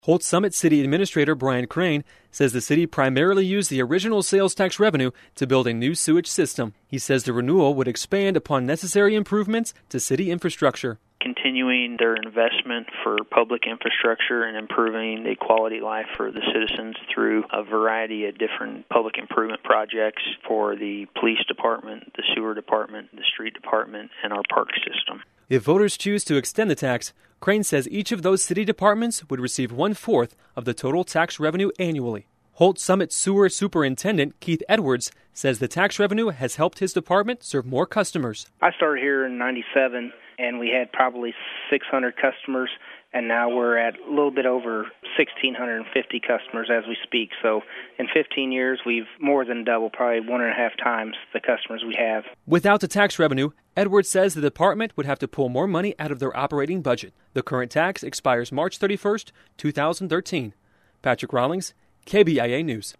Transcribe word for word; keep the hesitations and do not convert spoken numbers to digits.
Holt Summit City Administrator Brian Crane says the city primarily used the original sales tax revenue to build a new sewage system. He says the renewal would expand upon necessary improvements to city infrastructure. Continuing their investment for public infrastructure and improving the quality of life for the citizens through a variety of different public improvement projects for the police department, the sewer department, the street department, and our park system. If voters choose to extend the tax, Crane says each of those city departments would receive one-fourth of the total tax revenue annually. Holt Summit Sewer Superintendent Keith Edwards says the tax revenue has helped his department serve more customers. I started here in ninety-seven, and we had probably six hundred customers, and now we're at a little bit over one thousand six hundred fifty customers as we speak. So in fifteen years, we've more than doubled, probably one and a half times the customers we have. Without the tax revenue, Edwards says the department would have to pull more money out of their operating budget. The current tax expires March thirty-first, two thousand thirteen. Patrick Rawlings, K B I A News.